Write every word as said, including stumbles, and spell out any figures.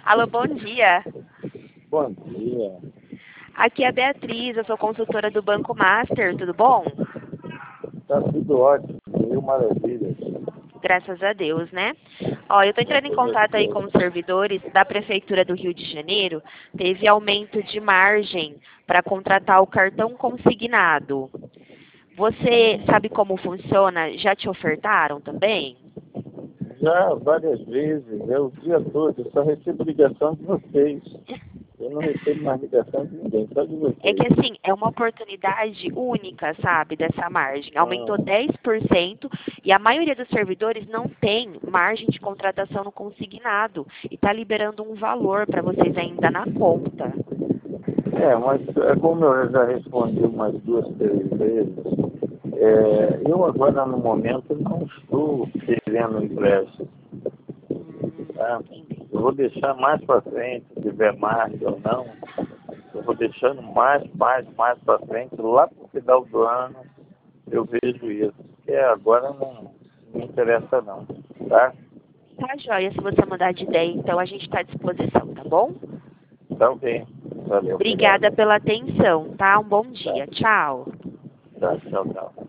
Alô, bom dia. Bom dia. Aqui é a Beatriz, eu sou consultora do Banco Master, tudo bom? Tá tudo ótimo, mil maravilhas. Graças a Deus, né? Ó, eu tô entrando em Graças a contato aí com Deus. os servidores da Prefeitura do Rio de Janeiro. Teve aumento de margem para contratar o cartão consignado. Você sabe como funciona? Já te ofertaram também? Já várias vezes, é o dia todo, eu só recebo ligação de vocês. Eu não recebo mais ligação de ninguém, só de É vocês. que assim, é uma oportunidade única, sabe, dessa margem. Aumentou Hum, dez por cento e a maioria dos servidores não tem margem de contratação no consignado e está liberando um valor para vocês ainda na conta. é, mas é como eu já respondi umas duas, três vezes, é, eu agora no momento não estou querendo empréstimo. Hum, Tá? entendi. Eu vou deixar mais para frente, se tiver margem ou não. Eu vou deixando mais, mais, mais para frente, lá para o final do ano, eu vejo isso. Porque agora não me interessa não, tá? Tá, joia, se você mudar de ideia, então a gente está à disposição, tá bom? Tá ok. Valeu, Obrigada obrigado. pela atenção, tá? Um bom Tá, dia. Tchau. tá, tchau, tchau.